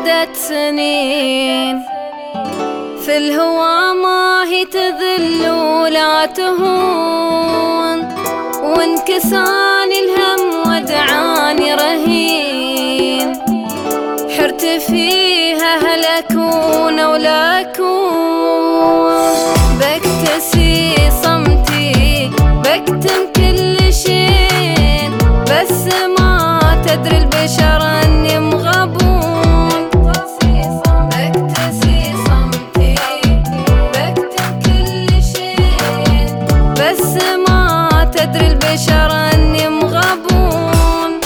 عدت سنين في الهوى ما هي تذل ولا تهون، وانكساني الهم ودعاني رهين، حرت فيها هل أكون أو لا أكون، بكتسي صمتي بكتم كل شيء، بس ما تدري البشر أني مغبون، بكتسي صمتي بكتم كل شيء، بس ما تدري البشر أني مغبون.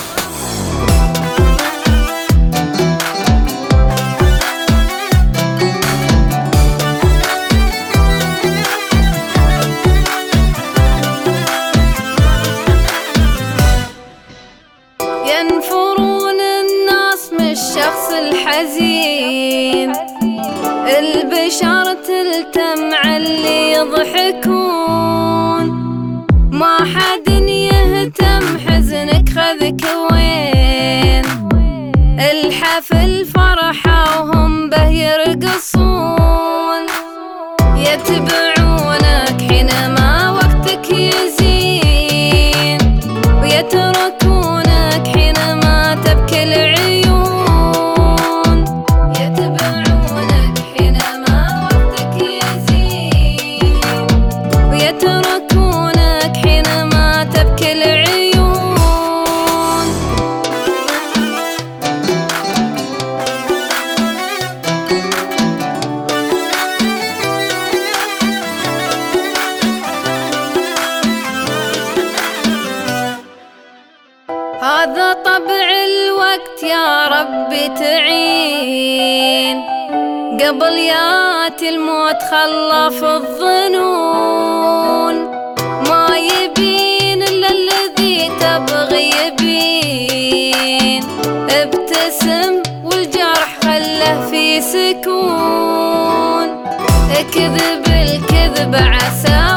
ينفرون الناس من الشخص الحزين، البشر تلتم علي يضحكون، ما حد يهتم حزنك خذك وين، الحفل فرحة وهم به يرقصون، يتبعونك حينما وقتك يزين، ويتركونك حينما تبكي العيون، يتبعونك حينما وقتك يزين، ويتركونك حينما تبكي العيون. هذا طبع الوقت يا ربي تعين، قبل ياتي الموت خلف الظنون، ما يبين إلا الذي تبغي يبين، ابتسم والجرح خله في سكون، اكذب الكذب عسى